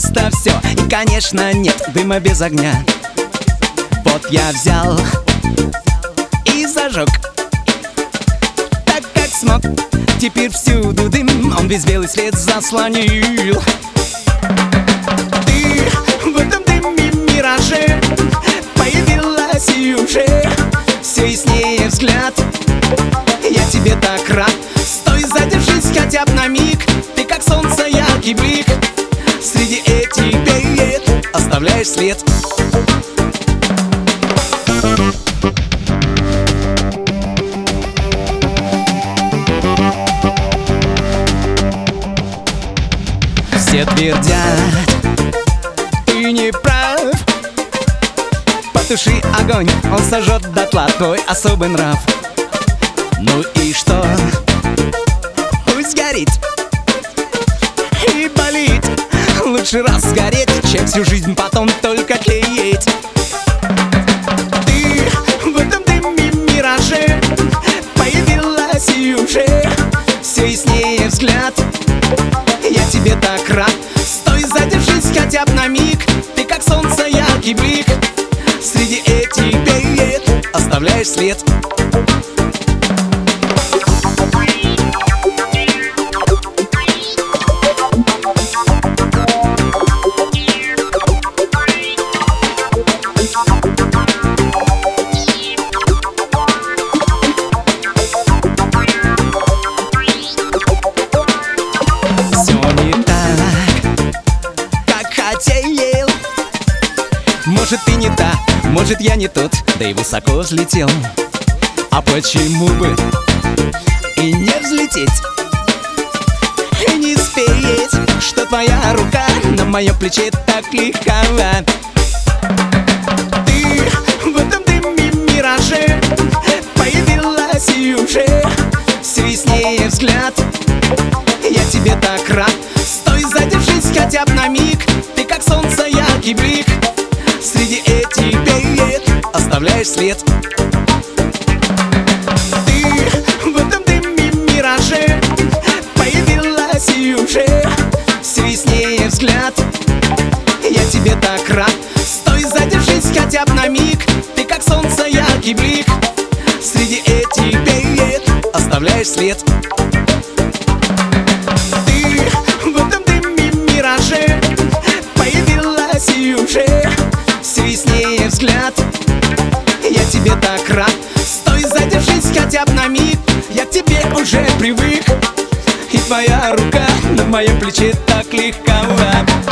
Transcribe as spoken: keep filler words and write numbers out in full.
просто все. И, конечно, нет дыма без огня. Вот я взял и зажег так, как смог. Теперь всюду дым, он весь белый свет заслонил. Ты в этом дыме мираже появилась и уже все яснее взгляд. Я тебе так рад. Стой, задержись хотя бы на миг. Ты как солнце, яркий блик. Среди этих бед оставляешь след. Все твердят, ты не прав. Потуши огонь, он сожжет дотла твой особый нрав. Ну и что? Пусть горит и болит. Лучше раз сгореть, чем всю жизнь потом только тлеять. Ты в этом дыме мираже появилась и уже все яснее взгляд. Я тебе так рад. Стой, задержись хотя бы на миг. Ты как солнце, яркий блик. Среди этих бед оставляешь след. Может, ты не та, может, я не тот, да и высоко взлетел. А почему бы и не взлететь, и не спеть, что твоя рука на моем плече так легка. Ты в этом дыме мираже появилась и уже все яснее взгляд. Я тебе так рад. Стой, задержись хотя бы на миг. Ты как солнце, яркий блик. Среди этих бед оставляешь след. Ты в этом дыме мираже появилась и уже все яснее взгляд. Я тебе так рад. Стой, задержись хотя бы на миг. Ты как солнце, яркий блик. Среди этих бед оставляешь след. Ты в этом дыме мираже появилась и уже все яснее взгляд. Я тебе так рад. Стой, задержись хотя бы на миг. Я к тебе уже привык. И твоя рука на моем плече так легка.